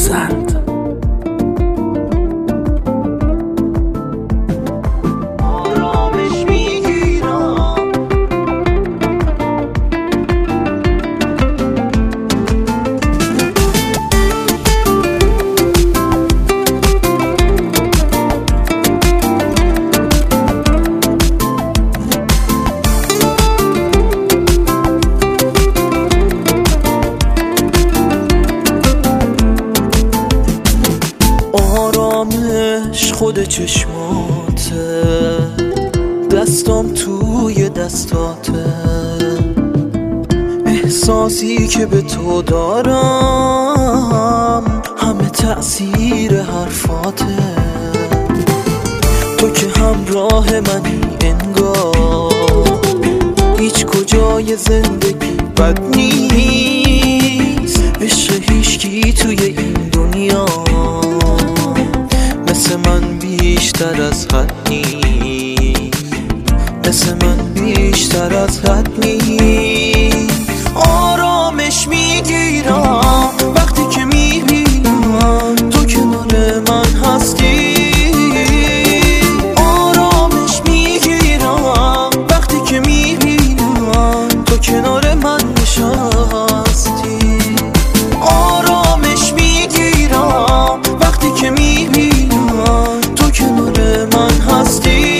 بپسند. آرامش خود چشماته، دستام توی دستاته، احساسی که به تو دارم همه تأثیر حرفاته. تو که همراه منی انگار هیچ کجای زندگی بد نیست. عشق هیچکی توی این دنیا مثل من بیشتر از حد نیست، مثل من بیشتر از حد نیست. آرامش میگیرم وقتی که میبینم تو کنار من هستی. آرامش میگیرم وقتی که میبینم تو کنار من نشستی. آرامش میگیرم وقتی که میبینم تو کنار من هستی.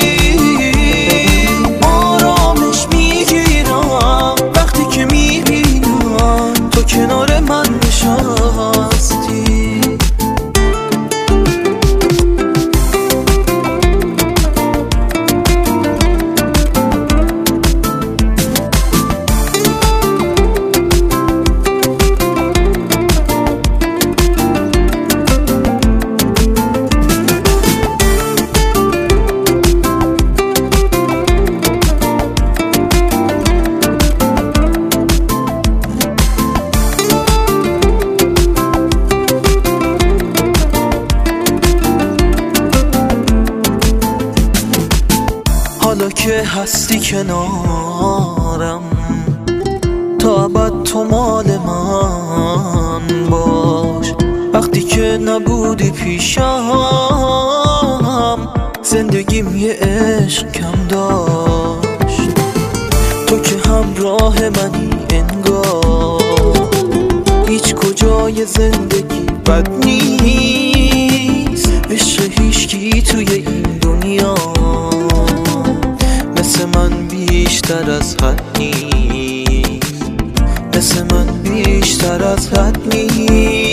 آرامش میگیرم وقتی که میبینم تو کنار من نشستی. حالا که هستی کنارم تا ابد تو مال من باش. وقتی که نبودی پیشم زندگیم یه عشق کم داشت. تو که همراه منی انگار هیچ کجای زندگی بد نیست. عشق هیچکی توی این دنیا مثل من بیشتر از حد نیست، مثل من بیشتر از حد نیست.